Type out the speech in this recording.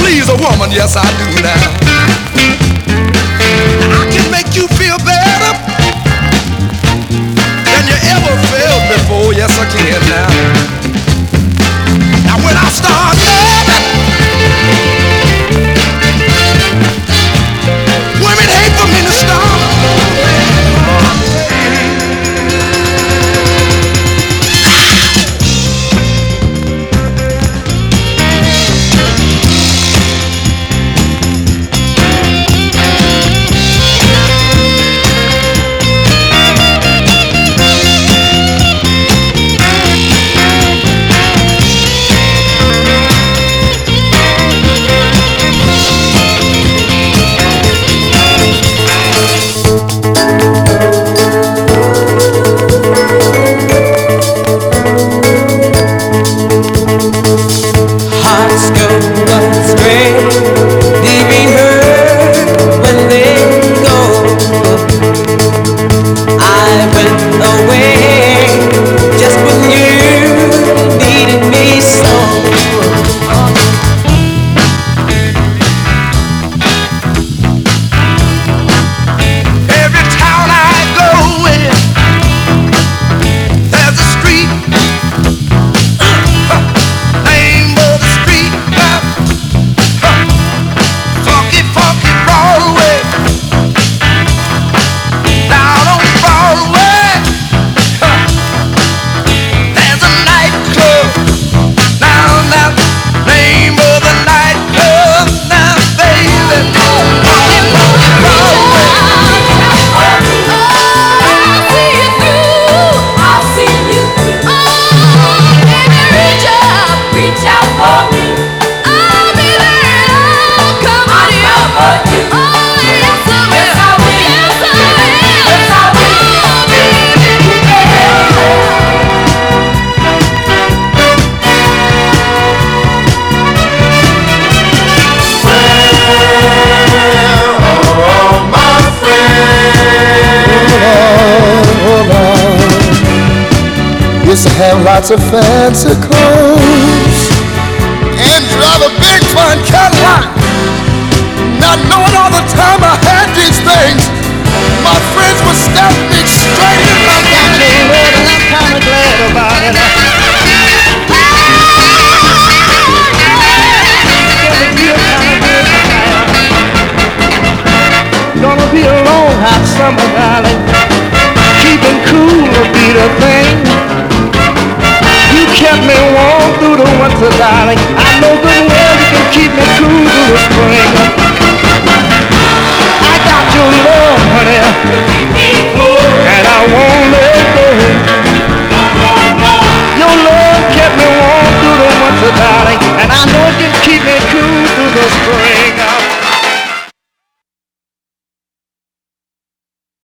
please a woman, yes I do now. I can make you feel better than you ever felt before, yes I can now. Now when I start loving, women hate for me to stop. Used to have lots of fancy clothes and drive a big fine Cadillac. Not knowing all the time I had these things, my friends would stab me straight in my back. Lord, and I'm kind of glad about it. Gonna be a long hot summer, darling. Keeping cool will be the thing. You kept me warm through the winter, darling. I know good well you can keep me cool through the spring.